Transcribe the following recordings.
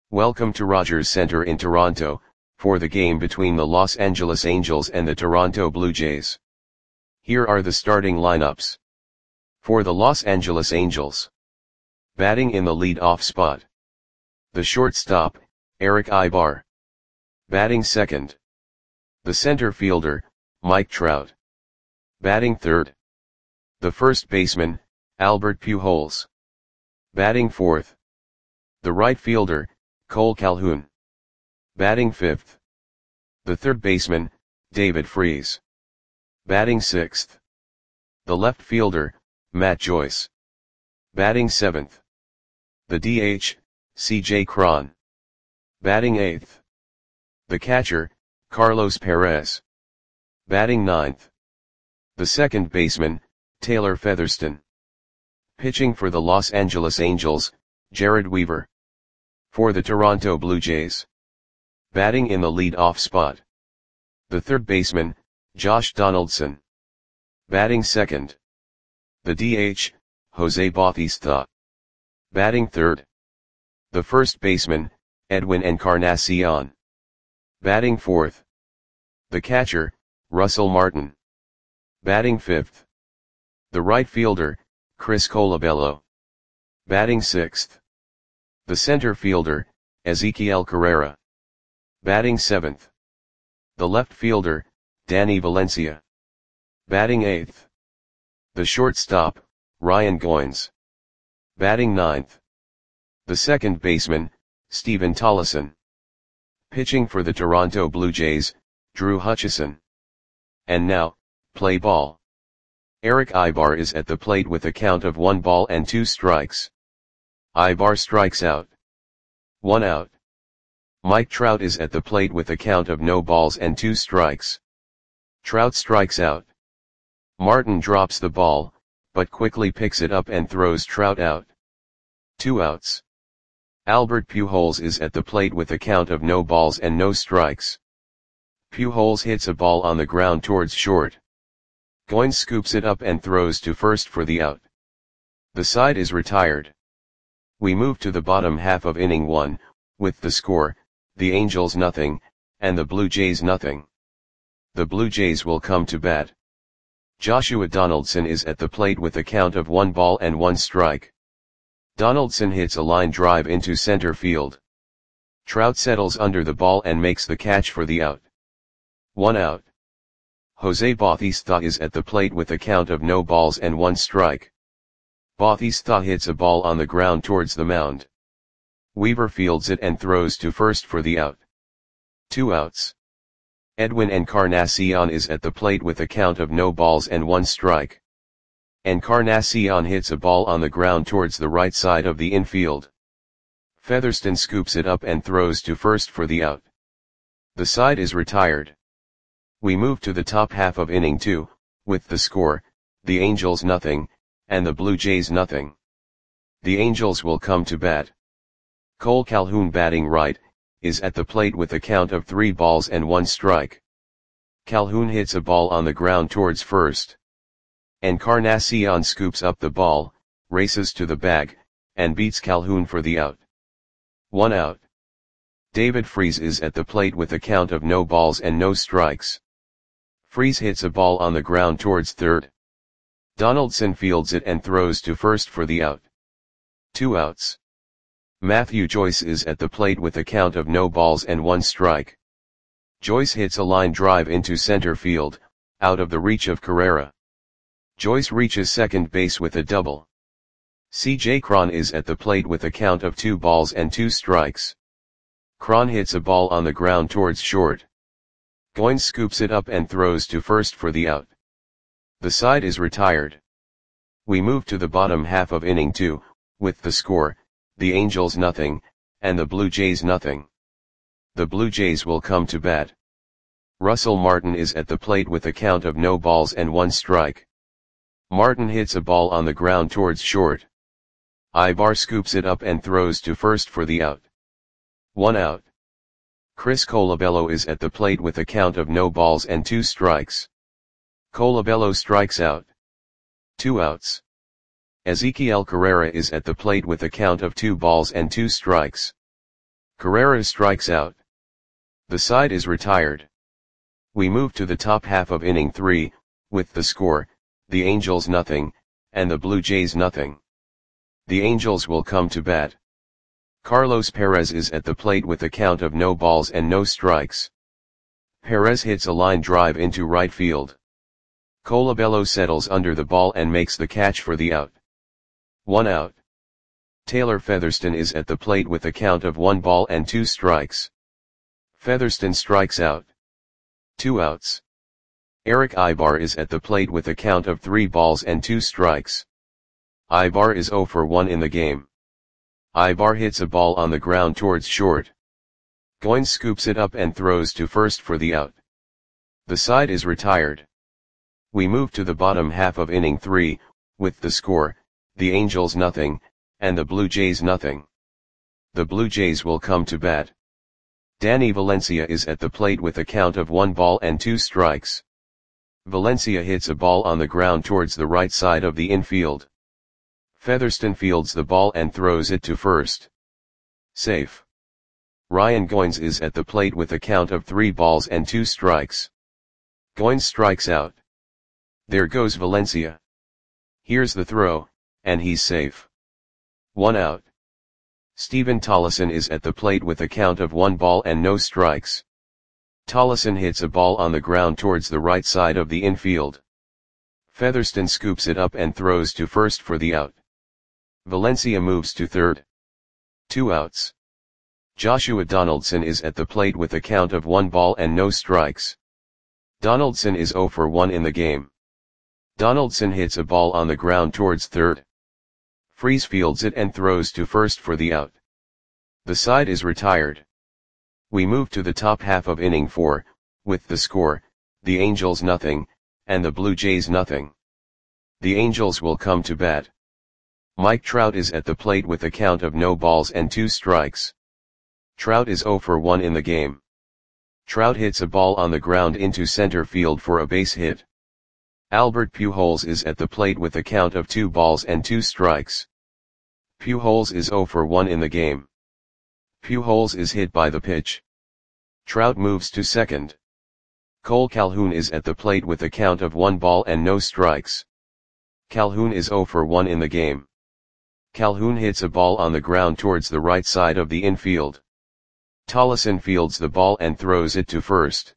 Welcome to Rogers Centre in Toronto, for the game between the Los Angeles Angels and the Toronto Blue Jays. Here are the starting lineups. For the Los Angeles Angels. Batting in the lead-off spot. The shortstop, Erick Aybar. Batting second. The center fielder, Mike Trout. Batting third. The first baseman, Albert Pujols. Batting fourth. The right fielder, Cole Calhoun. Batting fifth. The third baseman, David Freese. Batting sixth. The left fielder, Matt Joyce. Batting seventh. The DH, CJ Cron. Batting eighth. The catcher, Carlos Perez. Batting ninth. The second baseman, Taylor Featherston. Pitching for the Los Angeles Angels, Jered Weaver. For the Toronto Blue Jays. Batting in the lead-off spot. The third baseman, Josh Donaldson. Batting second. The DH, Jose Bautista. Batting third. The first baseman, Edwin Encarnacion. Batting fourth. The catcher, Russell Martin. Batting fifth. The right fielder, Chris Colabello. Batting sixth. The center fielder, Ezequiel Carrera. Batting seventh. The left fielder, Danny Valencia. Batting eighth. The shortstop, Ryan Goins. Batting ninth. The second baseman, Stephen Tollefson. Pitching for the Toronto Blue Jays, Drew Hutchison. And now, play ball. Erick Aybar is at the plate with a count of 1 ball and 2 strikes. Aybar strikes out. 1 out. Mike Trout is at the plate with a count of no balls and 2 strikes. Trout strikes out. Martin drops the ball, but quickly picks it up and throws Trout out. 2 outs. Albert Pujols is at the plate with a count of no balls and no strikes. Pujols hits a ball on the ground towards short. Goins scoops it up and throws to first for the out. The side is retired. We move to the bottom half of inning 1, with the score, the Angels nothing, and the Blue Jays nothing. The Blue Jays will come to bat. Joshua Donaldson is at the plate with a count of 1 ball and 1 strike. Donaldson hits a line drive into center field. Trout settles under the ball and makes the catch for the out. 1 out. Jose Bautista is at the plate with a count of no balls and 1 strike. Bautista hits a ball on the ground towards the mound. Weaver fields it and throws to first for the out. 2 outs. Edwin Encarnacion is at the plate with a count of no balls and 1 strike. Encarnacion hits a ball on the ground towards the right side of the infield. Featherston scoops it up and throws to first for the out. The side is retired. We move to the top half of inning 2, with the score, the Angels nothing, and the Blue Jays nothing. The Angels will come to bat. Cole Calhoun batting right, is at the plate with a count of 3 balls and 1 strike. Calhoun hits a ball on the ground towards first. Encarnacion scoops up the ball, races to the bag, and beats Calhoun for the out. 1 out. David Freese is at the plate with a count of no balls and no strikes. Freese hits a ball on the ground towards third. Donaldson fields it and throws to first for the out. 2 outs. Matthew Joyce is at the plate with a count of no balls and 1 strike. Joyce hits a line drive into center field, out of the reach of Carrera. Joyce reaches second base with a double. CJ Cron is at the plate with a count of 2 balls and 2 strikes. Cron hits a ball on the ground towards short. Goins scoops it up and throws to first for the out. The side is retired. We move to the bottom half of inning 2, with the score, the Angels nothing, and the Blue Jays nothing. The Blue Jays will come to bat. Russell Martin is at the plate with a count of no balls and 1 strike. Martin hits a ball on the ground towards short. Aybar scoops it up and throws to first for the out. 1 out. Chris Colabello is at the plate with a count of no balls and 2 strikes. Colabello strikes out. 2 outs. Ezequiel Carrera is at the plate with a count of 2 balls and 2 strikes. Carrera strikes out. The side is retired. We move to the top half of inning 3, with the score, the Angels nothing, and the Blue Jays nothing. The Angels will come to bat. Carlos Perez is at the plate with a count of no balls and no strikes. Perez hits a line drive into right field. Colabello settles under the ball and makes the catch for the out. 1 out. Taylor Featherston is at the plate with a count of 1 ball and 2 strikes. Featherston strikes out. 2 outs. Erick Aybar is at the plate with a count of 3 balls and 2 strikes. Aybar is 0 for 1 in the game. Aybar hits a ball on the ground towards short. Goins scoops it up and throws to first for the out. The side is retired. We move to the bottom half of inning 3, with the score, the Angels nothing, and the Blue Jays nothing. The Blue Jays will come to bat. Danny Valencia is at the plate with a count of 1 ball and 2 strikes. Valencia hits a ball on the ground towards the right side of the infield. Featherston fields the ball and throws it to first. Safe. Ryan Goins is at the plate with a count of 3 balls and 2 strikes. Goins strikes out. There goes Valencia. Here's the throw, and he's safe. 1 out. Stephen Tollison is at the plate with a count of 1 ball and no strikes. Tollison hits a ball on the ground towards the right side of the infield. Featherston scoops it up and throws to first for the out. Valencia moves to third. 2 outs. Joshua Donaldson is at the plate with a count of 1 ball and no strikes. Donaldson is 0 for 1 in the game. Donaldson hits a ball on the ground towards third. Freese fields it and throws to first for the out. The side is retired. We move to the top half of inning 4, with the score, the Angels nothing, and the Blue Jays nothing. The Angels will come to bat. Mike Trout is at the plate with a count of no balls and 2 strikes. Trout is 0 for 1 in the game. Trout hits a ball on the ground into center field for a base hit. Albert Pujols is at the plate with a count of 2 balls and 2 strikes. Pujols is 0 for 1 in the game. Pujols is hit by the pitch. Trout moves to second. Cole Calhoun is at the plate with a count of 1 ball and no strikes. Calhoun is 0 for 1 in the game. Calhoun hits a ball on the ground towards the right side of the infield. Tollison fields the ball and throws it to first.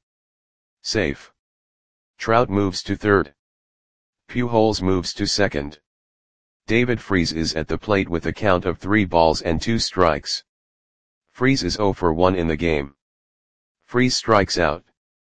Safe. Trout moves to third. Pujols moves to second. David Freese is at the plate with a count of 3 balls and 2 strikes. Freese is 0 for 1 in the game. Freese strikes out.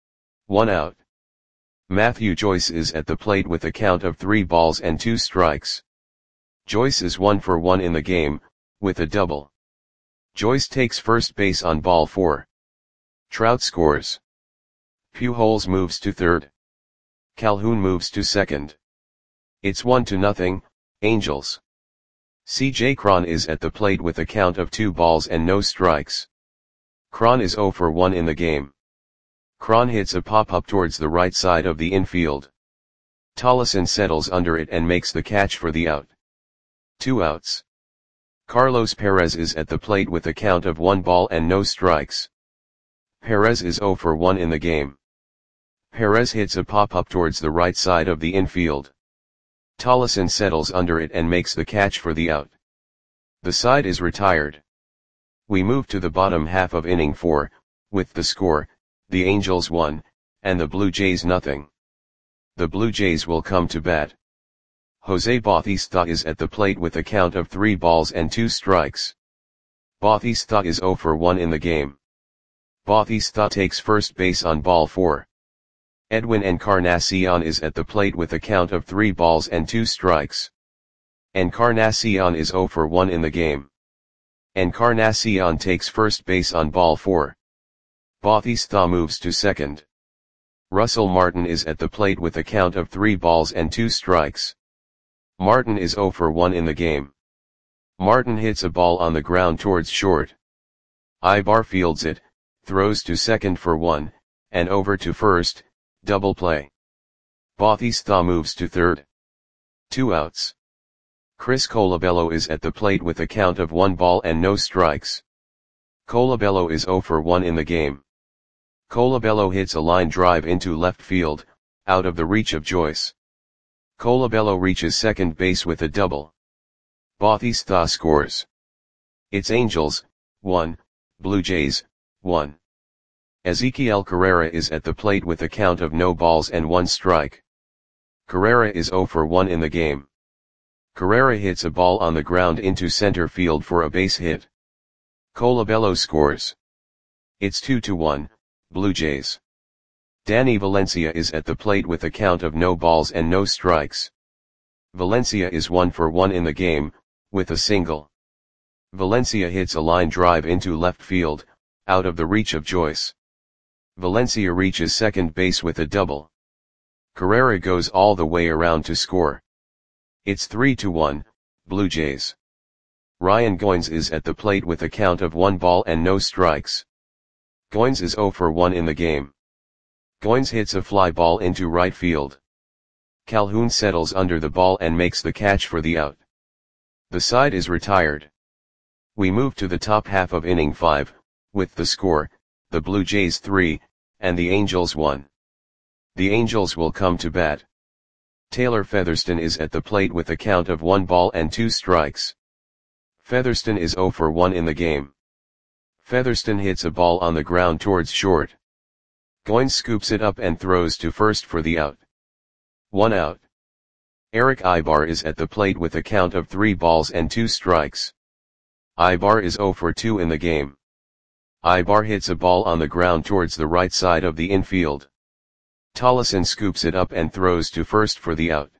1 out. Matthew Joyce is at the plate with a count of 3 balls and 2 strikes. Joyce is 1 for 1 in the game, with a double. Joyce takes first base on ball 4. Trout scores. Pujols moves to third. Calhoun moves to second. It's 1-0, Angels. C.J. Cron is at the plate with a count of 2 balls and no strikes. Cron is 0 for 1 in the game. Cron hits a pop-up towards the right side of the infield. Tollison settles under it and makes the catch for the out. 2 outs. Carlos Perez is at the plate with a count of 1 ball and no strikes. Perez is 0 for 1 in the game. Perez hits a pop-up towards the right side of the infield. Tollison settles under it and makes the catch for the out. The side is retired. We move to the bottom half of inning 4, with the score, the Angels 1, and the Blue Jays nothing. The Blue Jays will come to bat. Jose Bautista is at the plate with a count of 3 balls and 2 strikes. Bautista is 0 for 1 in the game. Bautista takes first base on ball 4. Edwin Encarnacion is at the plate with a count of 3 balls and 2 strikes. Encarnacion is 0 for 1 in the game. Encarnacion takes first base on ball 4. Bautista moves to second. Russell Martin is at the plate with a count of 3 balls and 2 strikes. Martin is 0 for 1 in the game. Martin hits a ball on the ground towards short. Aybar fields it, throws to second for 1, and over to first, double play. Bautista moves to third. 2 outs. Chris Colabello is at the plate with a count of 1 ball and no strikes. Colabello is 0 for 1 in the game. Colabello hits a line drive into left field, out of the reach of Joyce. Colabello reaches second base with a double. Bautista scores. It's Angels, 1, Blue Jays, 1. Ezequiel Carrera is at the plate with a count of no balls and 1 strike. Carrera is 0 for 1 in the game. Carrera hits a ball on the ground into center field for a base hit. Colabello scores. It's 2-1, Blue Jays. Danny Valencia is at the plate with a count of no balls and no strikes. Valencia is 1 for 1 in the game, with a single. Valencia hits a line drive into left field, out of the reach of Joyce. Valencia reaches second base with a double. Carrera goes all the way around to score. It's 3-1, Blue Jays. Ryan Goins is at the plate with a count of 1 ball and no strikes. Goins is 0 for 1 in the game. Goins hits a fly ball into right field. Calhoun settles under the ball and makes the catch for the out. The side is retired. We move to the top half of inning 5, with the score, the Blue Jays 3, and the Angels 1. The Angels will come to bat. Taylor Featherston is at the plate with a count of 1 ball and 2 strikes. Featherston is 0 for 1 in the game. Featherston hits a ball on the ground towards short. Goins scoops it up and throws to first for the out. 1 out. Eric Ibar is at the plate with a count of 3 balls and 2 strikes. Ibar is 0 for 2 in the game. Ibar hits a ball on the ground towards the right side of the infield. Tollison scoops it up and throws to first for the out.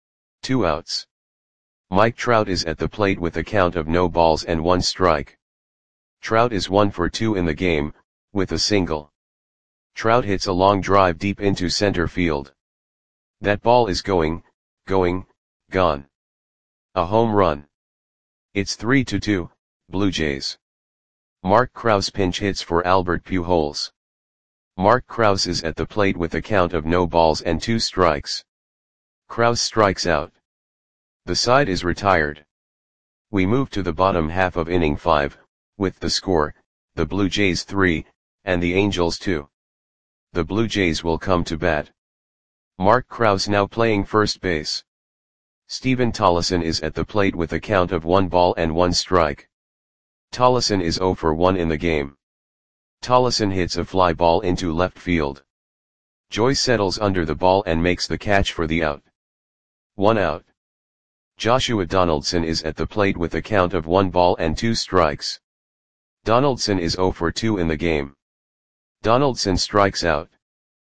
2 outs. Mike Trout is at the plate with a count of no balls and 1 strike. Trout is 1 for 2 in the game, with a single. Trout hits a long drive deep into center field. That ball is gone. A home run. It's 3-2, Blue Jays. Mark Krause pinch hits for Albert Pujols. Mark Krause is at the plate with a count of no balls and 2 strikes. Krause strikes out. The side is retired. We move to the bottom half of inning 5, with the score, the Blue Jays 3, and the Angels 2. The Blue Jays will come to bat. Mark Krause now playing first base. Steven Tollison is at the plate with a count of 1 ball and 1 strike. Tollison is 0 for 1 in the game. Tollison hits a fly ball into left field. Joyce settles under the ball and makes the catch for the out. 1 out. Joshua Donaldson is at the plate with a count of 1 ball and 2 strikes. Donaldson is 0 for 2 in the game. Donaldson strikes out.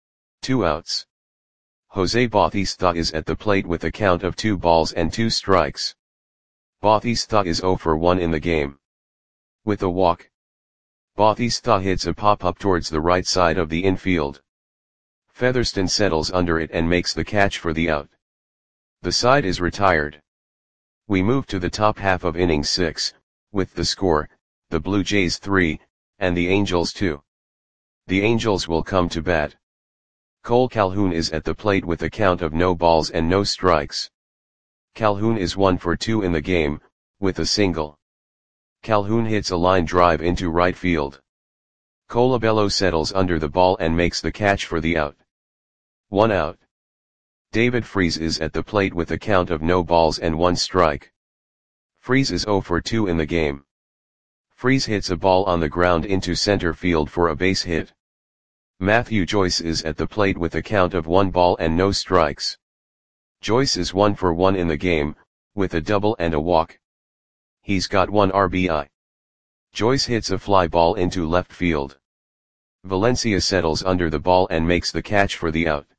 2 outs. Jose Bautista is at the plate with a count of 2 balls and 2 strikes. Bautista is 0 for 1 in the game. With a walk. Bautista hits a pop-up towards the right side of the infield. Featherston settles under it and makes the catch for the out. The side is retired. We move to the top half of inning 6, with the score, the Blue Jays 3, and the Angels 2. The Angels will come to bat. Cole Calhoun is at the plate with a count of no balls and no strikes. Calhoun is 1 for 2 in the game, with a single. Calhoun hits a line drive into right field. Colabello settles under the ball and makes the catch for the out. 1 out. David Freese is at the plate with a count of no balls and 1 strike. Freese is 0 for 2 in the game. Freese hits a ball on the ground into center field for a base hit. Matthew Joyce is at the plate with a count of 1 ball and no strikes. Joyce is 1 for 1 in the game, with a double and a walk. He's got 1 RBI. Joyce hits a fly ball into left field. Valencia settles under the ball and makes the catch for the out.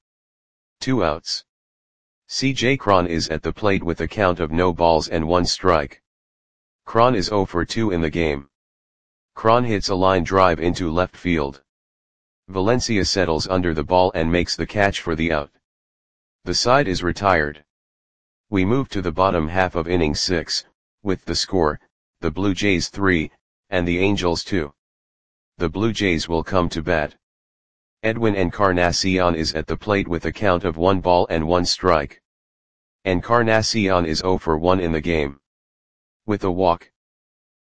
2 outs. C.J. Cron is at the plate with a count of no balls and 1 strike. Cron is 0 for 2 in the game. Cron hits a line drive into left field. Valencia settles under the ball and makes the catch for the out. The side is retired. We move to the bottom half of inning 6, with the score, the Blue Jays 3, and the Angels 2. The Blue Jays will come to bat. Edwin Encarnacion is at the plate with a count of 1 ball and 1 strike. Encarnacion is 0 for 1 in the game. With a walk.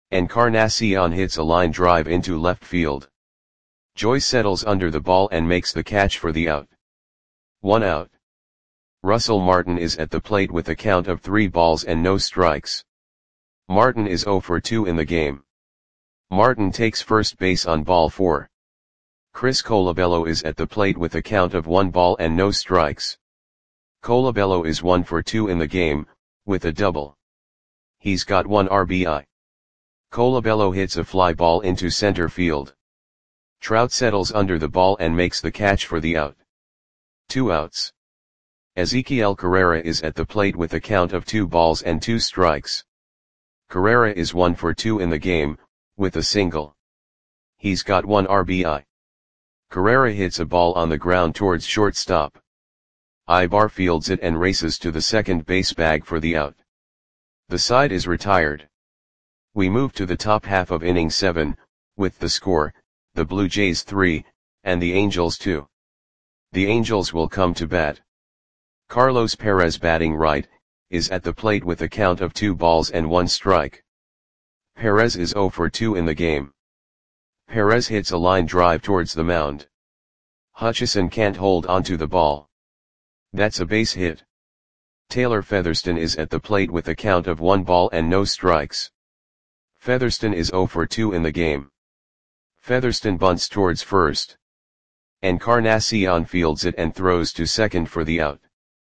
Encarnacion hits a line drive into left field. Joyce settles under the ball and makes the catch for the out. 1 out. Russell Martin is at the plate with a count of 3 balls and no strikes. Martin is 0 for 2 in the game. Martin takes first base on ball 4. Chris Colabello is at the plate with a count of 1 ball and no strikes. Colabello is 1 for 2 in the game, with a double. He's got 1 RBI. Colabello hits a fly ball into center field. Trout settles under the ball and makes the catch for the out. 2 outs. Ezequiel Carrera is at the plate with a count of 2 balls and 2 strikes. Carrera is 1 for 2 in the game, with a single. He's got 1 RBI. Carrera hits a ball on the ground towards shortstop. Ibar fields it and races to the second base bag for the out. The side is retired. We move to the top half of inning 7, with the score, the Blue Jays 3, and the Angels 2. The Angels will come to bat. Carlos Perez, batting right, is at the plate with a count of 2 balls and 1 strike. Perez is 0 for 2 in the game. Perez hits a line drive towards the mound. Hutchison can't hold onto the ball. That's a base hit. Taylor Featherston is at the plate with a count of 1 ball and no strikes. Featherston is 0 for 2 in the game. Featherston bunts towards first. Encarnacion fields it and throws to second for the out.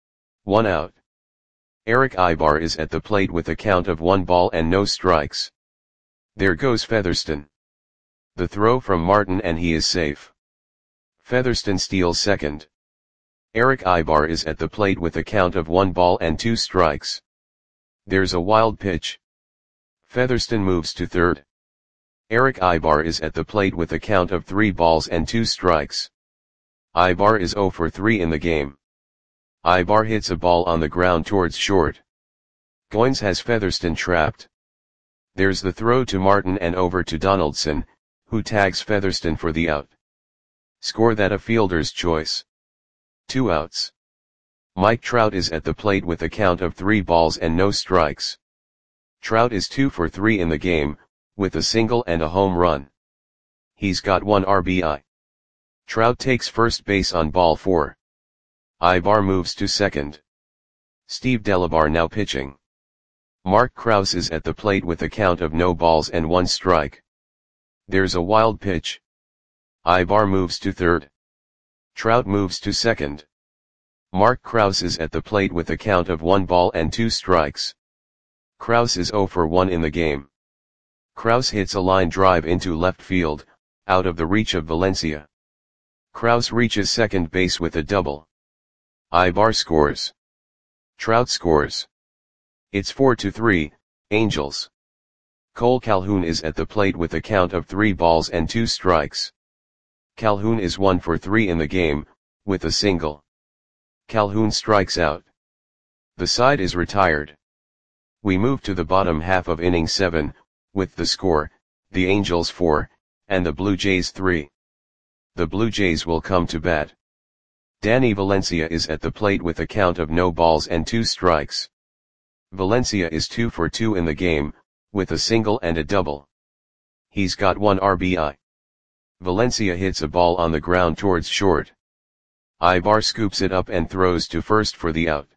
1 out. Eric Ibar is at the plate with a count of 1 ball and no strikes. There goes Featherston. The throw from Martin and he is safe. Featherston steals second. Eric Ibar is at the plate with a count of 1 ball and 2 strikes. There's a wild pitch. Featherston moves to third. Eric Ibar is at the plate with a count of 3 balls and 2 strikes. Ibar is 0 for 3 in the game. Ibar hits a ball on the ground towards short. Goins has Featherston trapped. There's the throw to Martin and over to Donaldson, who tags Featherston for the out. Score that a fielder's choice. 2 outs. Mike Trout is at the plate with a count of 3 balls and no strikes. Trout is 2 for 3 in the game, with a single and a home run. He's got 1 RBI. Trout takes first base on ball 4. Ibar moves to second. Steve Delabar now pitching. Mark Krause is at the plate with a count of no balls and 1 strike. There's a wild pitch. Ibar moves to third. Trout moves to second. Mark Krause is at the plate with a count of 1 ball and 2 strikes. Krause is 0 for 1 in the game. Krause hits a line drive into left field, out of the reach of Valencia. Krause reaches second base with a double. Ibar scores. Trout scores. It's 4-3, Angels. Cole Calhoun is at the plate with a count of 3 balls and 2 strikes. Calhoun is 1 for 3 in the game, with a single. Calhoun strikes out. The side is retired. We move to the bottom half of inning 7, with the score, the Angels 4, and the Blue Jays 3. The Blue Jays will come to bat. Danny Valencia is at the plate with a count of no balls and 2 strikes. Valencia is 2 for 2 in the game, with a single and a double. He's got 1 RBI. Valencia hits a ball on the ground towards short. Ibar scoops it up and throws to first for the out.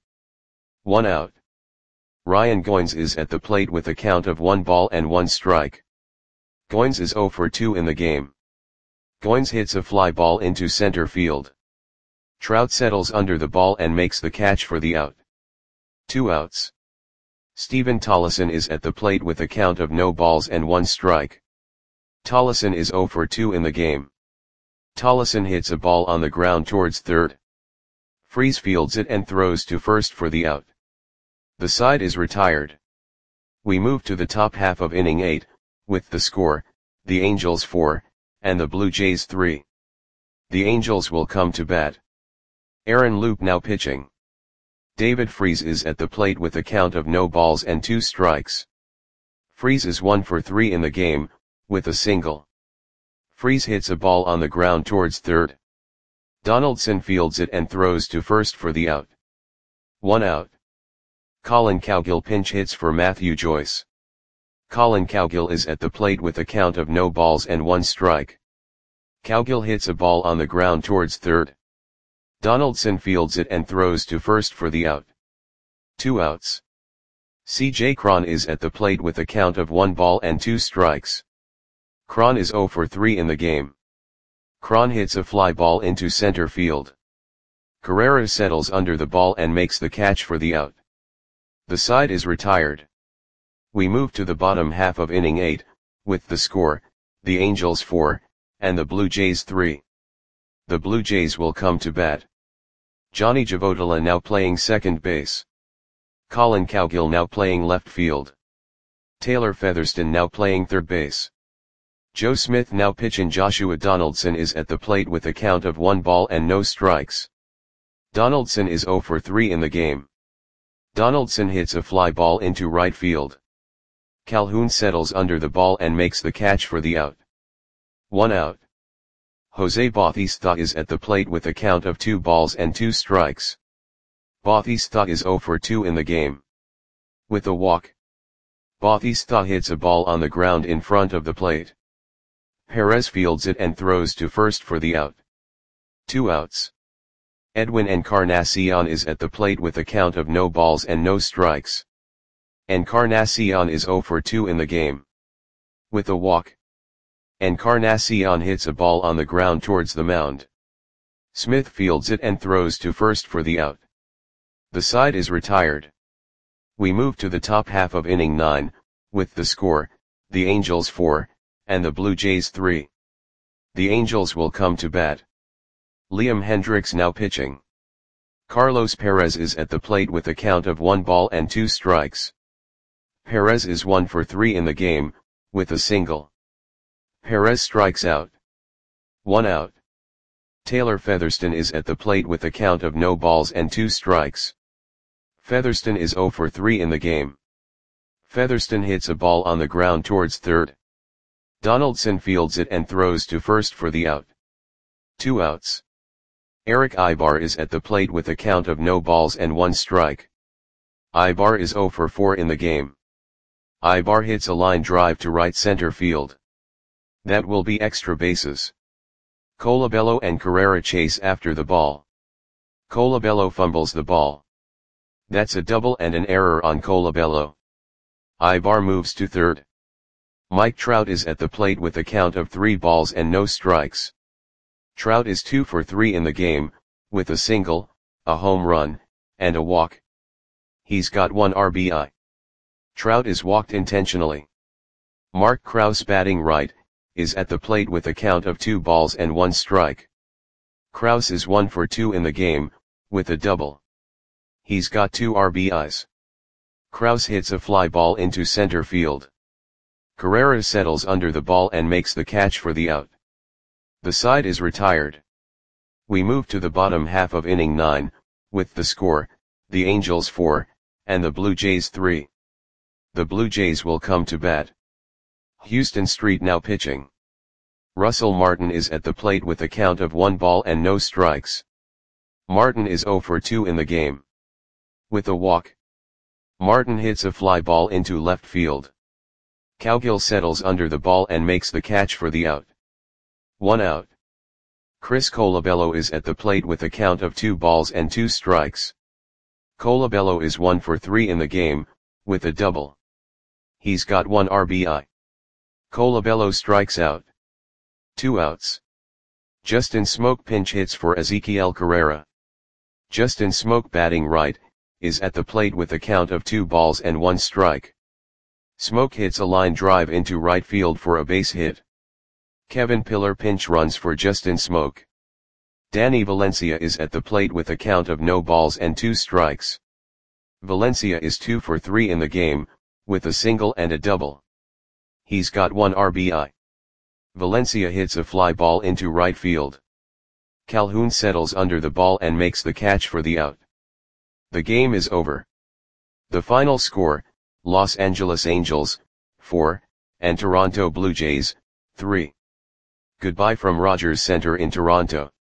1 out. Ryan Goins is at the plate with a count of 1 ball and 1 strike. Goins is 0 for 2 in the game. Goins hits a fly ball into center field. Trout settles under the ball and makes the catch for the out. 2 outs. Steven Tollison is at the plate with a count of no balls and 1 strike. Tollison is 0 for 2 in the game. Tollison hits a ball on the ground towards third. Freese fields it and throws to first for the out. The side is retired. We move to the top half of inning 8, with the score, the Angels 4, and the Blue Jays 3. The Angels will come to bat. Aaron Loup now pitching. David Freese is at the plate with a count of no balls and 2 strikes. Freese is 1 for 3 in the game, with a single. Freese hits a ball on the ground towards third. Donaldson fields it and throws to first for the out. 1 out. Colin Cowgill pinch hits for Matthew Joyce. Colin Cowgill is at the plate with a count of no balls and 1 strike. Cowgill hits a ball on the ground towards third. Donaldson fields it and throws to first for the out. 2 outs. C.J. Cron is at the plate with a count of 1 ball and 2 strikes. Cron is 0 for 3 in the game. Cron hits a fly ball into center field. Carrera settles under the ball and makes the catch for the out. The side is retired. We move to the bottom half of inning 8, with the score, the Angels 4, and the Blue Jays 3. The Blue Jays will come to bat. Johnny Javotila now playing second base. Colin Cowgill now playing left field. Taylor Featherston now playing third base. Joe Smith now pitching. Joshua Donaldson is at the plate with a count of 1 ball and no strikes. Donaldson is 0 for 3 in the game. Donaldson hits a fly ball into right field. Calhoun settles under the ball and makes the catch for the out. 1 out. Jose Bautista is at the plate with a count of 2 balls and 2 strikes. Bautista is 0 for 2 in the game. With a walk, Bautista hits a ball on the ground in front of the plate. Perez fields it and throws to first for the out. 2 outs. Edwin Encarnacion is at the plate with a count of no balls and no strikes. Encarnacion is 0 for 2 in the game. With a walk, Encarnacion hits a ball on the ground towards the mound. Smith fields it and throws to first for the out. The side is retired. We move to the top half of inning 9, with the score, the Angels 4, and the Blue Jays 3. The Angels will come to bat. Liam Hendriks now pitching. Carlos Perez is at the plate with a count of 1 ball and 2 strikes. Perez is 1 for 3 in the game, with a single. Perez strikes out. 1 out. Taylor Featherston is at the plate with a count of no balls and 2 strikes. Featherston is 0 for 3 in the game. Featherston hits a ball on the ground towards third. Donaldson fields it and throws to first for the out. 2 outs. Eric Ibar is at the plate with a count of no balls and 1 strike. Ibar is 0 for 4 in the game. Ibar hits a line drive to right center field. That will be extra bases. Colabello and Carrera chase after the ball. Colabello fumbles the ball. That's a double and an error on Colabello. Ibar moves to third. Mike Trout is at the plate with a count of 3 balls and no strikes. Trout is 2 for 3 in the game, with a single, a home run, and a walk. He's got 1 RBI. Trout is walked intentionally. Mark Krause batting right, is at the plate with a count of 2 balls and 1 strike. Krause is 1 for 2 in the game, with a double. He's got 2 RBIs. Krause hits a fly ball into center field. Carrera settles under the ball and makes the catch for the out. The side is retired. We move to the bottom half of inning 9, with the score, the Angels 4, and the Blue Jays 3. The Blue Jays will come to bat. Houston Street now pitching. Russell Martin is at the plate with a count of 1 ball and no strikes. Martin is 0 for 2 in the game. With a walk, Martin hits a fly ball into left field. Cowgill settles under the ball and makes the catch for the out. 1 out. Chris Colabello is at the plate with a count of 2 balls and 2 strikes. Colabello is 1 for 3 in the game, with a double. He's got 1 RBI. Colabello strikes out. 2 outs. Justin Smoke pinch hits for Ezequiel Carrera. Justin Smoke batting right, is at the plate with a count of 2 balls and 1 strike. Smoke hits a line drive into right field for a base hit. Kevin Pillar pinch runs for Justin Smoke. Danny Valencia is at the plate with a count of no balls and 2 strikes. Valencia is 2 for 3 in the game, with a single and a double. He's got 1 RBI. Valencia hits a fly ball into right field. Calhoun settles under the ball and makes the catch for the out. The game is over. The final score, Los Angeles Angels, 4, and Toronto Blue Jays, 3. Goodbye from Rogers Centre in Toronto.